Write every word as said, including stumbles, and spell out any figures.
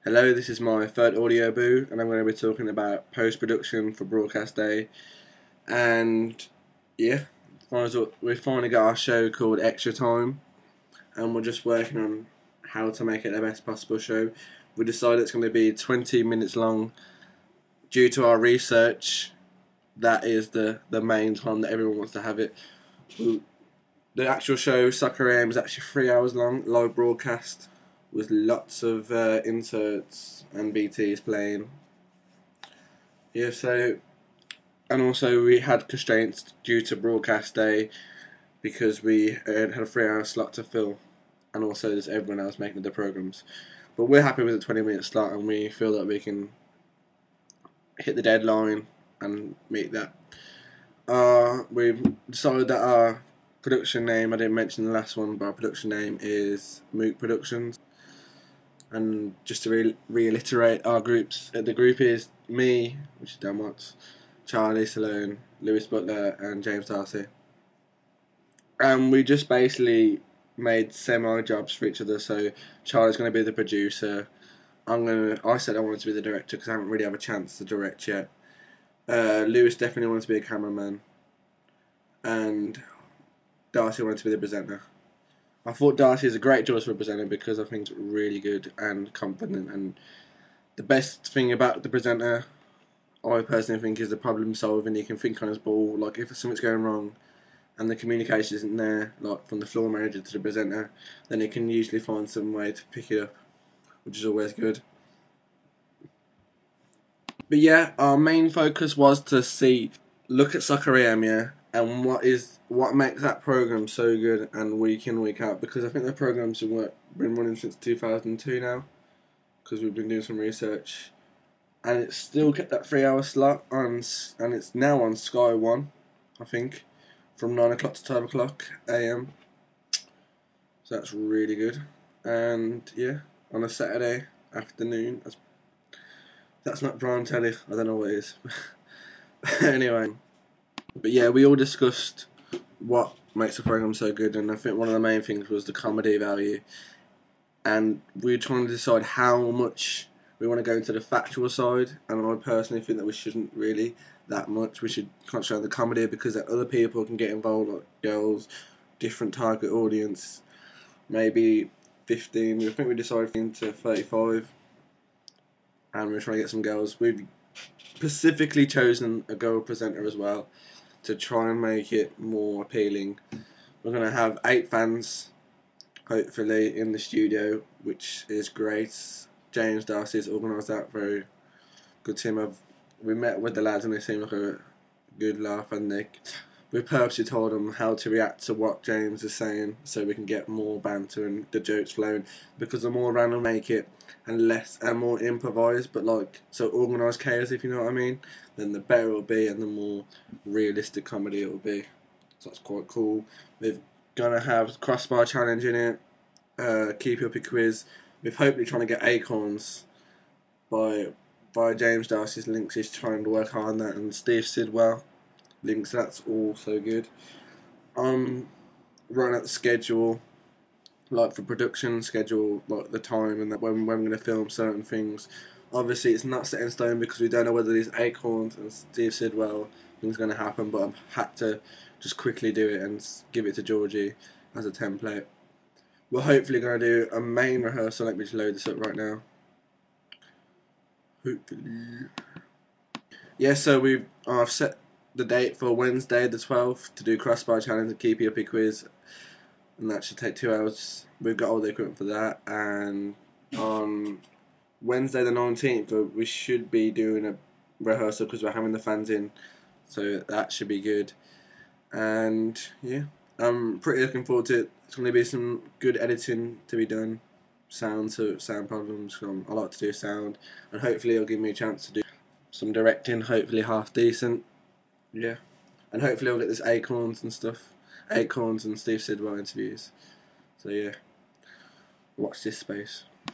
Hello, this is my third audio boo, and I'm going to be talking about post-production for Broadcast Day. And yeah, we finally got our show called Extra Time, and we're just working on how to make it the best possible show. We decided it's going to be twenty minutes long. Due to our research, that is the, the main time that everyone wants to have it. The actual show, Soccer A M, is actually three hours long, live broadcast, with lots of uh, inserts and B Ts playing. Yeah, so, and also we had constraints due to broadcast day because we had a three hour slot to fill, and also there's everyone else making the programmes. But we're happy with the twenty minute slot, and we feel that we can hit the deadline and meet that. Uh, we've decided that our production name, I didn't mention the last one, but our production name is Mook Productions. And just to re reiterate, our groups, uh, the group is me, which is Dan Watts, Charlie Salone, Lewis Butler, and James Darcy. And we just basically made semi jobs for each other. So Charlie's going to be the producer. I'm gonna. I said I wanted to be the director because I haven't really had a chance to direct yet. Uh, Lewis definitely wanted to be a cameraman, and Darcy wanted to be the presenter. I thought Darcy is a great choice for a presenter because I think it's really good and confident. And the best thing about the presenter, I personally think, is the problem solving. He can think on his ball. Like if something's going wrong and the communication isn't there, like from the floor manager to the presenter, then he can usually find some way to pick it up, which is always good. But yeah, our main focus was to see, look at Soccer A M, yeah, and what is what makes that program so good and week in week out, because I think the programs have been running since two thousand two now, because we've been doing some research, and it's still kept that three hour slot on, and it's now on Sky One, I think, from nine o'clock to twelve o'clock A M. So that's really good, and yeah, on a Saturday afternoon. That's that's not prime telly. I don't know what it is. Anyway. But yeah, we all discussed what makes the program so good, and I think one of the main things was the comedy value. And we were trying to decide how much we want to go into the factual side, and I personally think that we shouldn't really that much. We should concentrate on the comedy because other people can get involved, like girls, different target audience, maybe fifteen. I think we decided to thirty-five, and we we're trying to get some girls. We've specifically chosen a girl presenter as well, to try and make it more appealing. We're going to have eight fans, hopefully, in the studio, which is great. James Darcy has organised that. Very good team. I've, we met with the lads and they seem like a good laugh, and they, we purposely told them how to react to what James is saying so we can get more banter and the jokes flowing, because the more random make it and less and more improvised, but like so organised chaos, if you know what I mean, then the better it'll be and the more realistic comedy it'll be. So that's quite cool. We're gonna have crossbar challenge in it, uh, keep up a quiz. We're hopefully trying to get acorns by by James Darcy's links. He's trying to work hard on that, and Steve Sidwell links. That's also good. Um, writing out the schedule, like for production schedule, like the time and that when, when we're going to film certain things. Obviously it's not set in stone because we don't know whether these acorns and Steve Sidwell things are going to happen, but I've had to just quickly do it and give it to Georgie as a template. We're hopefully going to do a main rehearsal. Let me just load this up right now. Hopefully. Yeah, so we've I've set the date for Wednesday the twelfth to do crossbar challenge and keep up quiz, and that should take two hours. We've got all the equipment for that, and on Wednesday the nineteenth we should be doing a rehearsal because we're having the fans in, so that should be good. And yeah, I'm pretty looking forward to it. It's going to be some good editing to be done, sound to sound problems. Um, I like to do sound, and hopefully it'll give me a chance to do some directing, hopefully half decent. Yeah, and hopefully I'll get this acorns and stuff. Acorns and Steve Sidwell interviews. So yeah, watch this space.